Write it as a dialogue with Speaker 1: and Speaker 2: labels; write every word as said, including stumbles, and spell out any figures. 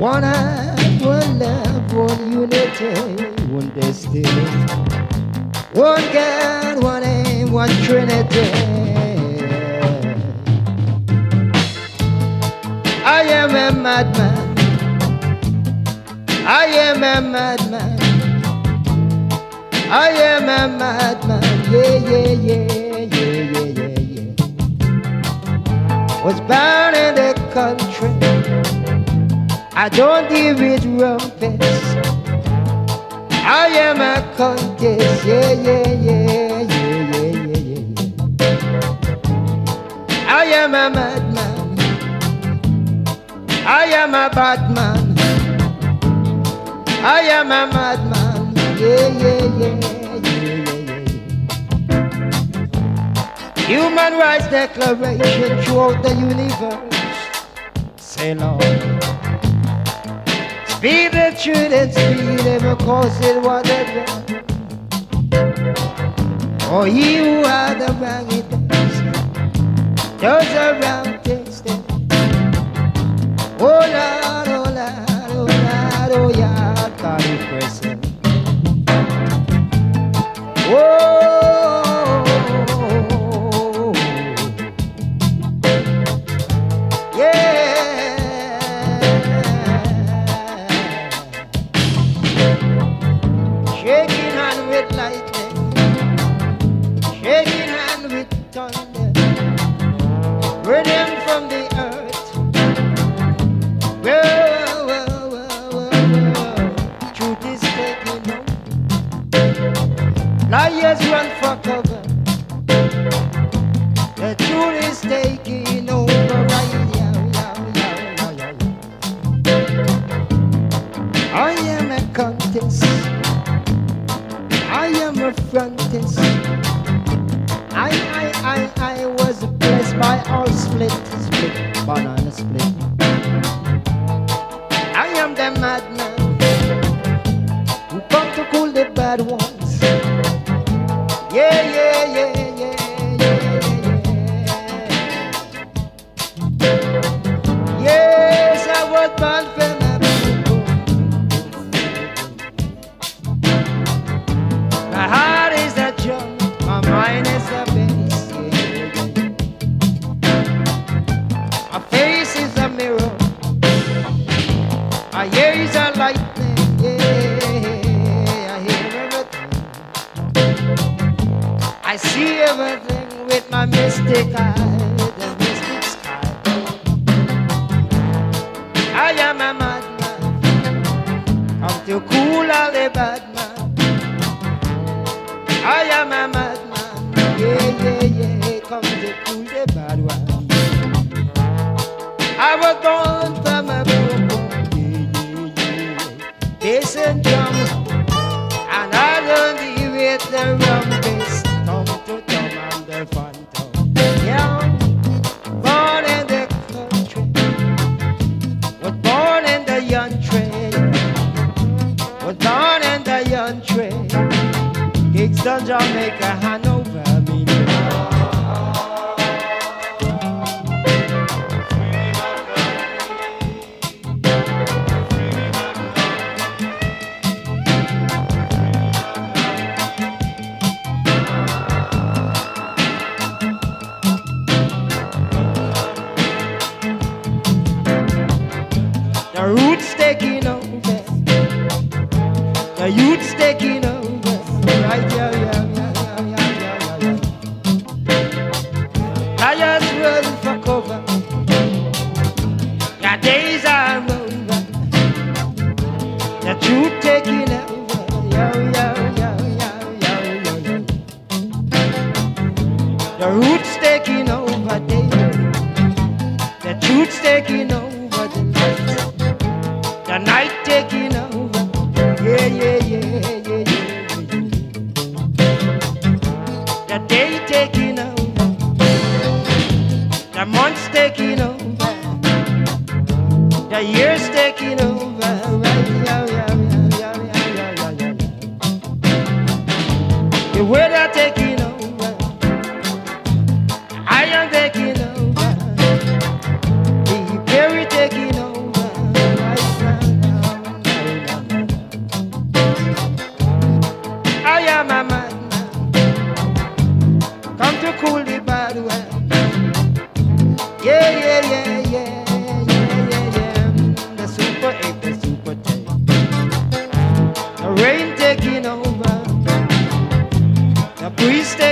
Speaker 1: One heart, one love, one unity, one destiny. One God, one aim, one Trinity. I am a madman. I am a madman. I am a madman. Yeah, yeah, yeah, yeah, yeah, yeah, yeah. Was born in the country. I don't deal with rumpus. I am a contest. Yeah, yeah, yeah, yeah, yeah, yeah, yeah. I am a madman. I am a Batman. I am a madman. Yeah, yeah, yeah, yeah, yeah, yeah. Human Rights Declaration throughout the universe. Say Lord. Speak the truth and speak ever cause it what it was. For he who had the wrong it does. Does the wrong things then. Oh Lord, oh Lord, oh Lord, oh yeah, God is present. Whoa. Liars run for cover. The truth is taking over. Right, yeah, yeah, yeah, yeah, yeah. I am a contest. I am a frontist. I, I, I, I was blessed by all split, split, banana split. I am the madman who come to cool the bad ones. Yeah, yeah, yeah, yeah, yeah, yeah. Yes, I was born for my people. My heart is a drum, my mind is a bass. Yeah. My face is a mirror, my ears are lightning. Yeah, I hear everything. I see everything with my mystic eye, the mystic sky. I am a madman, come to cool all the bad man. I am a madman, yeah, yeah, yeah, come to cool the bad one. I was born from a broken, yeah, yeah, yeah, bass and drum, and I don't deal with the rum bass. Phantom. Yeah, born in the country, was born in the young trade, was born in the young trade. Kingston, Jamaica, Hanover, me. The roots taking over. The youth's taking over. Right, yeah, yeah, yeah, yeah, yeah, yeah, yeah. Liars run for cover. Your days are over. The truth taking over. Yeah, yeah, yeah, yeah, yeah, yeah, yeah. The roots taking over. The truth's taking over. The night taking over, yeah, yeah, yeah, yeah, yeah, yeah. The day taking over, the months taking over, the years taking over, right, yeah, yeah, yeah, yeah, yeah, yeah, yeah, yeah. The weather taking over, I am taking over, the berry taking over, right now. cool the bad weather. Yeah, yeah, yeah, yeah, yeah, yeah, yeah. The super eight, the super ten. The rain taking over. The breeze taking